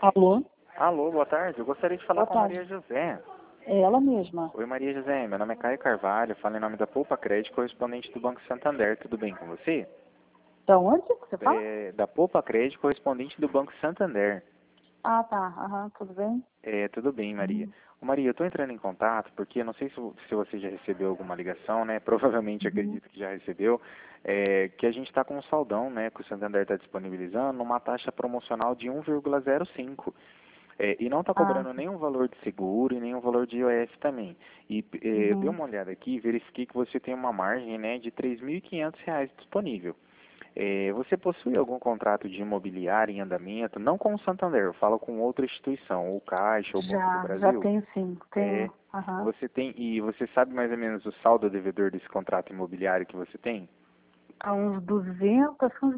Alô? Alô, boa tarde. Eu gostaria de falar Boa com a tarde. Maria José. É ela mesma. Oi, Maria José. Meu nome é Caio Carvalho. Falo em nome da Poupa Crédito, correspondente do Banco Santander. Tudo bem com você? Da onde que você fala? Da Poupa Crédito, correspondente do Banco Santander. Ah, tá. Aham, tudo bem? Tudo bem, Maria. Uhum. Ô, Maria, eu estou entrando em contato porque eu não sei se você já recebeu alguma ligação, né? Provavelmente Uhum. acredito que já recebeu. Que a gente está com um saldão, né? Que o Santander está disponibilizando uma taxa promocional de 1,05. E não está Ah, cobrando nenhum valor de seguro e nenhum valor de IOF também. Eu dei uhum. uma olhada aqui e verifiquei que você tem uma margem, né, de R$ 3.500 disponível. Você possui algum contrato de imobiliário em andamento? Não com o Santander, eu falo com outra instituição, ou Caixa, ou Banco do Já Brasil. tenho sim, É, tenho. Aham. Você tem, e você sabe mais ou menos o saldo devedor desse contrato imobiliário que você tem? Há uns 200, acho que uns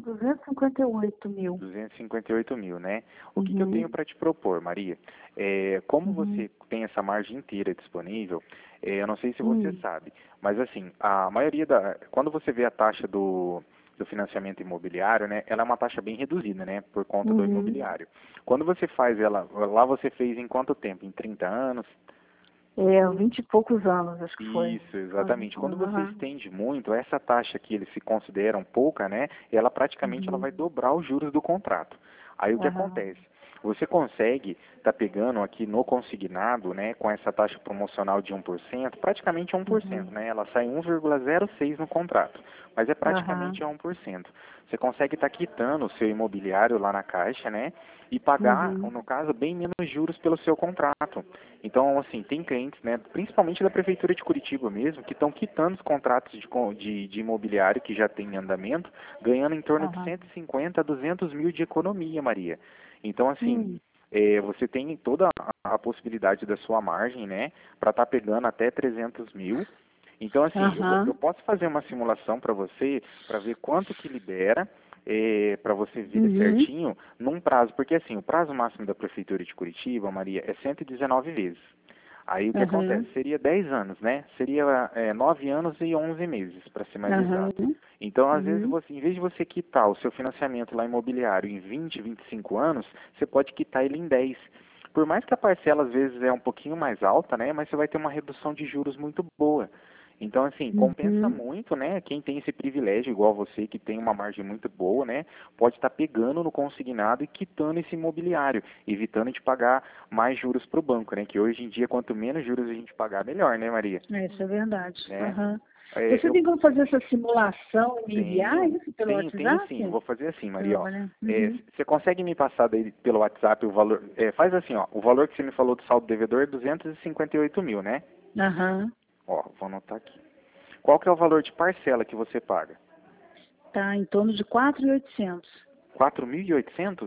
258 mil. 258 mil, né? O que eu tenho Uhum. para te propor, Maria? Como Uhum. você tem essa margem inteira disponível, eu não sei se você Hum. sabe, mas assim, a maioria quando você vê a taxa do financiamento imobiliário, né, ela é uma taxa bem reduzida, né, por conta do Uhum. imobiliário. Quando você faz ela, lá você fez em quanto tempo? Em 30 anos? 20 e poucos anos, acho que foi. Isso, exatamente. Quando você Aham. estende muito, essa taxa que eles se consideram pouca, né, ela praticamente ela Uhum. vai dobrar os juros do contrato. Aí o que Aham. acontece? Você consegue estar pegando aqui no consignado, né, com essa taxa promocional de 1%, praticamente 1%, Uhum. né? Ela sai 1,06 no contrato, mas é Aham. praticamente 1%. Você consegue estar quitando o seu imobiliário lá na Caixa, né, e pagar, Uhum. no caso, bem menos juros pelo seu contrato. Então, assim, tem clientes, né, principalmente da Prefeitura de Curitiba mesmo, que estão quitando os contratos de imobiliário que já tem em andamento, ganhando em torno de Aham. 150 a 200 mil de economia, Maria. Então, assim, Hum. você tem toda a possibilidade da sua margem, né, para estar pegando até 300 mil. Então, assim, eu Aham. posso fazer uma simulação para você, para ver quanto que libera, para você ver Uhum. certinho, num prazo, porque assim, o prazo máximo da Prefeitura de Curitiba, Maria, é 119 vezes. Aí o que acontece? Aham. Seria 10 anos, né? Seria 9 anos e 11 meses, para ser mais Aham. exato. Então, às vezes, Uhum. em vez de você quitar o seu financiamento lá imobiliário em 20, 25 anos, você pode quitar ele em 10. Por mais que a parcela, às vezes, é um pouquinho mais alta, né? Mas você vai ter uma redução de juros muito boa. Então, assim, compensa Uhum. muito, né? Quem tem esse privilégio, igual você, que tem uma margem muito boa, né? Pode estar pegando no consignado e quitando esse imobiliário, evitando de pagar mais juros para o banco, né? Que hoje em dia, quanto menos juros a gente pagar, melhor, né, Maria? Isso é verdade. Né? Aham. Você Eu tem como fazer essa simulação e me enviar tenho, isso pelo tenho sim. Eu WhatsApp? vou fazer assim, Maria, ó. Olha. Uhum. Você consegue me passar daí pelo WhatsApp o valor? Faz assim, ó. O valor que você me falou do saldo devedor é 258 mil, né? Aham. Ó, vou anotar aqui. Qual que é o valor de parcela que você paga? Tá em torno de 4.800. 4.800?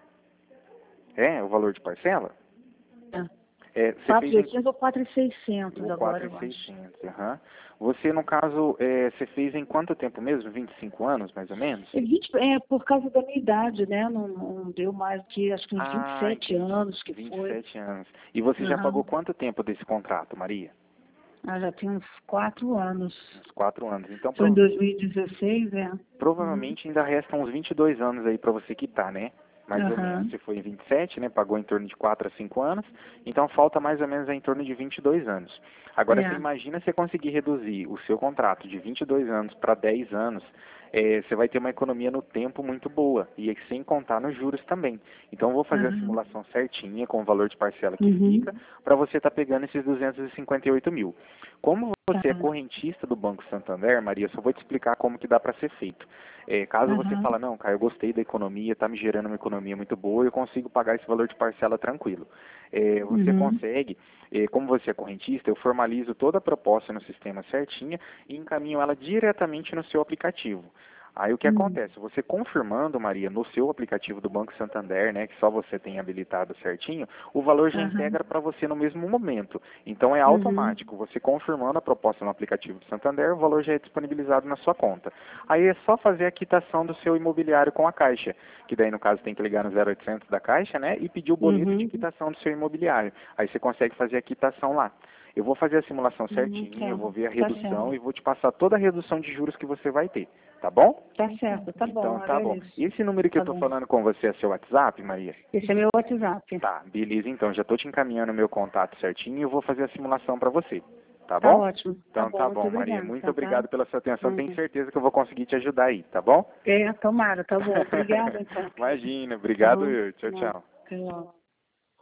É, o valor de parcela? É. Você fez em 4.800 ou 4.600 o agora, eu acho. 4.600, aham. Você, no caso, você fez em quanto tempo mesmo? 25 anos, mais ou menos? Por causa da minha idade, né? Não deu mais que, acho que uns Ah, 27 entendi. anos que foi. 27 anos. E você já pagou Aham. quanto tempo desse contrato, Maria? Já tem uns 4 anos. Uns 4 anos. Então, Foi em 2016, é. Uhum. provavelmente ainda restam uns 22 anos aí para você quitar, né? Mais ou menos. Aham. Você foi em 27, né? Pagou em torno de 4 a 5 anos. Então falta mais ou menos em torno de 22 anos. Agora você É. imagina você conseguir reduzir o seu contrato de 22 anos para 10 anos. Você vai ter uma economia no tempo muito boa. E sem contar nos juros também. Então eu vou fazer a Aham. simulação certinha com o valor de parcela que Uhum. fica para você estar pegando esses 258 mil. Como Tá. você é correntista do Banco Santander, Maria, eu só vou te explicar como que dá para ser feito. Caso você Aham. fala, não, cara, eu gostei da economia, está me gerando uma economia muito boa, eu consigo pagar esse valor de parcela tranquilo. Você Uhum. consegue, como você é correntista, eu formalizo toda a proposta no sistema certinha e encaminho ela diretamente no seu aplicativo. Aí o que Uhum. acontece? Você confirmando, Maria, no seu aplicativo do Banco Santander, né, que só você tem habilitado certinho, o valor já Aham. integra para você no mesmo momento. Então é Uhum. automático. Você confirmando a proposta no aplicativo do Santander, o valor já é disponibilizado na sua conta. Aí é só fazer a quitação do seu imobiliário com a Caixa, que daí no caso tem que ligar no 0800 da Caixa, né, e pedir o boleto de Uhum. quitação do seu imobiliário. Aí você consegue fazer a quitação lá. Eu vou fazer a simulação certinha, eu Tá. vou ver a Tá redução certo. e vou te passar toda a redução de juros que você vai ter. tá bom? Tá certo, tá bom. Então tá bom. Agradeço. E esse número que Tá eu tô bom. falando com você é seu WhatsApp, Maria? Esse é meu WhatsApp. Tá, beleza então. Já tô te encaminhando o meu contato certinho e eu vou fazer a simulação para você. Tá Tá bom? ótimo. Então tá Muito bom, Maria. obrigada. Muito Tá? obrigado pela sua atenção. Tenho Uhum. certeza que eu vou conseguir te ajudar aí, tá bom? Tomara, tá bom. Obrigada, então. Imagina, Tá obrigado bom? eu. Tchau, Não. tchau. Até logo.